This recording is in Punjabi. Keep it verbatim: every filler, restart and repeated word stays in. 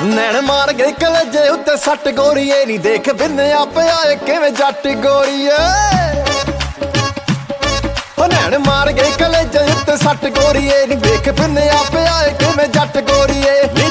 ਨੈਣ ਮਾਰ ਗਏ ਕਲੇਜੇ ਉੱਤੇ ਸੱਟ ਗੋਰੀਏ ਨੀ ਦੇਖ ਬਿੰਨਿਆ ਪਿਆ ਏ ਕਿਵੇਂ ਜੱਟ ਗੋਰੀਏ। ਹੋ ਨੈਣ ਮਾਰ ਗਏ ਕਲੇਜੇ ਉੱਤੇ ਸੱਟ ਗੋਰੀਏ ਨੀ ਦੇਖ ਬਿੰਨਿਆ ਪਿਆ ਏ ਕਿਵੇਂ ਜੱਟ ਗੋਰੀਏ।